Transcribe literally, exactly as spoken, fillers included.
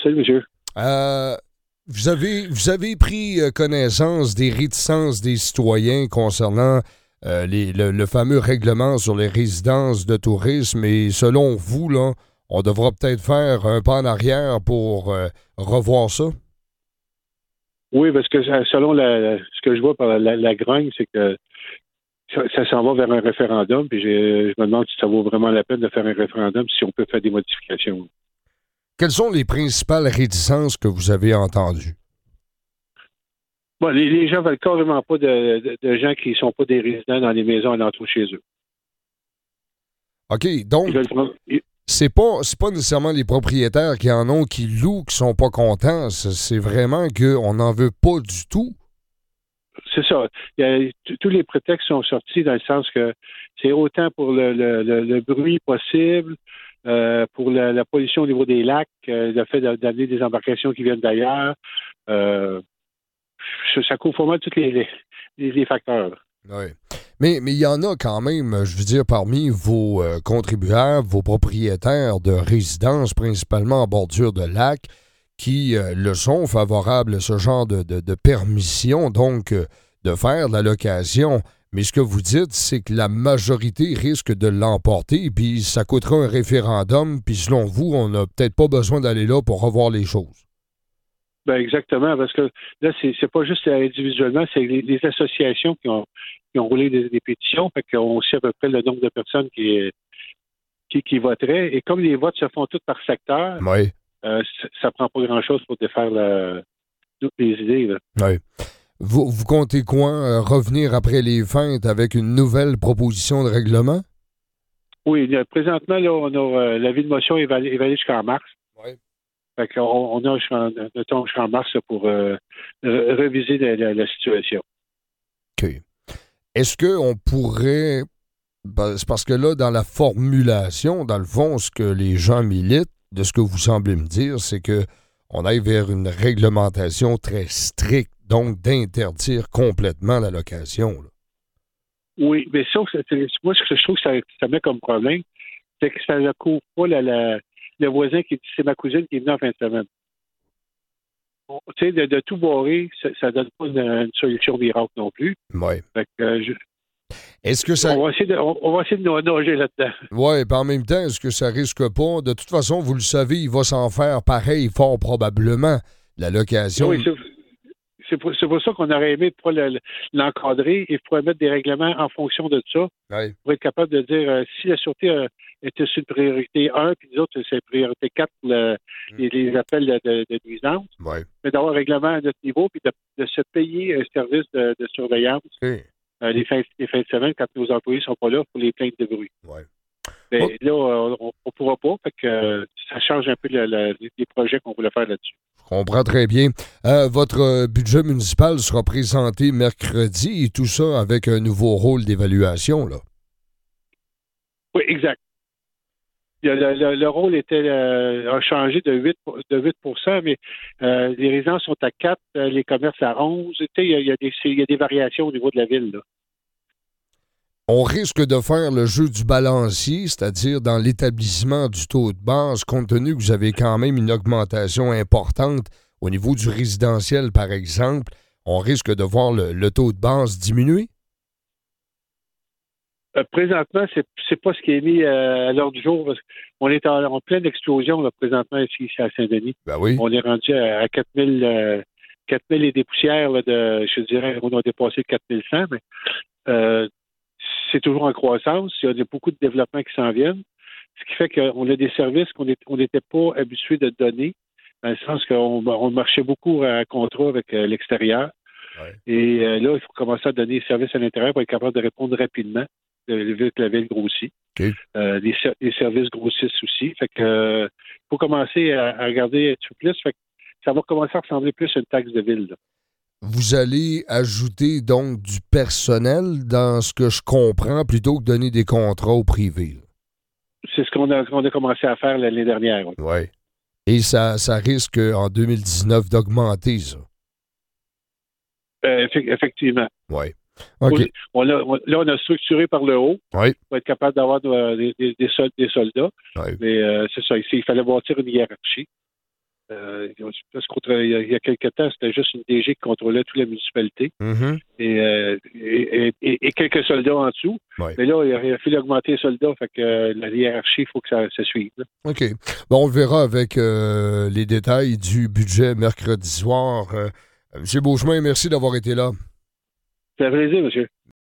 Salut, monsieur. Euh, vous avez, vous avez pris euh, connaissance des réticences des citoyens concernant euh, les, le, le fameux règlement sur les résidences de tourisme et selon vous, là, on devra peut-être faire un pas en arrière pour euh, revoir ça? Oui, parce que selon la, ce que je vois par la, la grogne, c'est que ça, ça s'en va vers un référendum, puis je, je me demande si ça vaut vraiment la peine de faire un référendum, si on peut faire des modifications. Quelles sont les principales réticences que vous avez entendues? Bon, les, les gens veulent carrément pas de, de, de gens qui ne sont pas des résidents dans les maisons alentour chez eux. OK, donc, Ils veulent prendre- ils- c'est pas, c'est pas nécessairement les propriétaires qui en ont, qui louent, qui sont pas contents. C'est, c'est vraiment qu'on n'en veut pas du tout. c'est ça. Il y a- t- tous les prétextes sont sortis dans le sens que c'est autant pour le, le, le, le bruit possible, euh, pour la, la pollution au niveau des lacs, euh, le fait d'a- d'amener des embarcations qui viennent d'ailleurs. Euh, ça, ça couvre vraiment tous les, les, les- les facteurs. Oui. Mais mais il y en a quand même, je veux dire, parmi vos euh, contribuables, vos propriétaires de résidences, principalement en bordure de lac, qui euh, le sont favorables à ce genre de, de, de permission, donc euh, de faire de la location. Mais ce que vous dites, c'est que la majorité risque de l'emporter, puis ça coûtera un référendum, puis selon vous, on n'a peut-être pas besoin d'aller là pour revoir les choses. Ben exactement, parce que là, c'est, c'est pas juste individuellement, c'est les, les associations qui ont, qui ont roulé des, des pétitions, fait qu'on sait à peu près le nombre de personnes qui, qui, qui voteraient. Et comme les votes se font tous par secteur, Oui, euh, ça, ça prend pas grand-chose pour défaire la, toutes les idées. Là. oui. Vous, vous comptez quoi? euh, revenir après les fêtes avec une nouvelle proposition de règlement? Oui, là, présentement, là, on a euh, l'avis de motion est valé, est valé jusqu'en mars. Oui. Fait qu'on on a jusqu'en, mettons, jusqu'en mars là, pour euh, re- reviser la, la- la situation. OK. Est-ce qu'on pourrait... ben, c'est parce que là, dans la formulation, dans le fond, ce que les gens militent, de ce que vous semblez me dire, c'est que on aille vers une réglementation très stricte, donc d'interdire complètement la location. Là. Oui, mais ça, c'est- c'est- moi, ce que je trouve que ça, ça met comme problème, c'est que ça ne couvre pas la, la- le voisin qui dit c'est ma cousine qui est venue en fin de semaine. On- Tu sais, de, de tout barrer, ça ne donne pas une, une solution miracle non plus. Oui. Fait que, euh, je- Est-ce que ça... on, va essayer de, on, on va essayer de no- nager là-dedans. Oui, puis en même temps, est-ce que ça risque pas? De toute façon, vous le savez, il va s'en faire pareil, fort probablement, la location. Oui, c'est, c'est pour, c'est pour ça qu'on aurait aimé pouvoir le- le- l'encadrer et pouvoir mettre des règlements en fonction de ça Oui. pour être capable de dire euh, si la sûreté euh, était sur une priorité un, puis les autres, c'est priorité quatre pour le- les, les appels de, de, de nuisance, Oui. mais d'avoir un règlement à notre niveau, puis de, de se payer un service de, de surveillance OK. euh, les, fins, les fins de semaine quand nos employés sont pas là pour les plaintes de bruit. Oui. Mais Oh. là, euh, on ne pourra pas, fait que euh, ça change un peu le- le- les projets qu'on voulait faire là-dessus. Je comprends très bien. Euh, votre euh, budget municipal sera présenté mercredi et tout ça avec un nouveau rôle d'évaluation, là. Oui, exact. Le, le- le- le rôle était euh, a changé de huit pour- de huit pour cent, mais euh, les résidences sont à quatre, euh, les commerces à onze. Tu sais, il y a, il y a des, c'est- il y a des variations au niveau de la ville. Là. On risque de faire le jeu du balancier, c'est-à-dire dans l'établissement du taux de base, compte tenu que vous avez quand même une augmentation importante au niveau du résidentiel, par exemple, on risque de voir le, le taux de base diminuer? Euh, présentement, c'est c'est pas ce qui est mis euh, à l'ordre du jour. Parce qu'on est en, en pleine explosion là, présentement ici, ici à Saint-Denis. Ben oui. On est rendu à, à quatre mille, euh, quatre mille et des poussières là, de, je dirais, on a dépassé quatre mille cent, mais euh, c'est toujours en croissance. Il y a beaucoup de développements qui s'en viennent, ce qui fait qu'on a des services qu'on est- on n'était pas habitué de donner, dans le sens qu'on on marchait beaucoup à contrat avec euh, l'extérieur. Ouais. Et euh, là, il faut commencer à donner des services à l'intérieur pour être capable de répondre rapidement, euh, vu que la ville grossit. OK. Euh, les, ser- les services grossissent aussi. Fait que euh, faut commencer à, à regarder un petit peu plus. Fait que ça va commencer à ressembler plus à une taxe de ville. Là. Vous allez ajouter donc du personnel dans ce que je comprends plutôt que donner des contrats au privé. C'est ce qu'on a, qu'on a commencé à faire l'année dernière. Oui. Oui. Et ça, ça risque en deux mille dix-neuf d'augmenter, ça. Euh, effe- effectivement. Oui. OK. Oui, On a- on- là, on a structuré par le haut Oui. pour être capable d'avoir de- des, des- des sol- des soldats. Oui. Mais euh, c'est ça. Ici, il fallait bâtir une hiérarchie. Euh, parce qu'il y a quelques temps, c'était juste une D G qui contrôlait toute la municipalité Mm-hmm. et, euh, et, et, et quelques soldats en dessous. Ouais. Mais là, il a, il a fallu augmenter les soldats, fait que euh, la hiérarchie, il faut que ça, ça suive. Là. OK. Bon, on le verra avec euh, les détails du budget mercredi soir. Euh, M. Beauchemin, merci d'avoir été là. C'est un plaisir, monsieur.